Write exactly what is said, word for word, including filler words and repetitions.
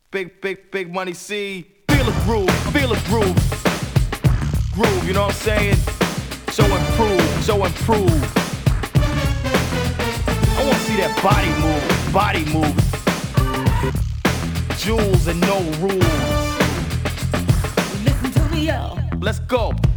Big, big, big money C. Feel the groove, feel the groove. Groove, you know what I'm saying? So improve, so improve. I wanna see that body move, body move. Jewels and no rules. Listen to me, y'all. Let's go.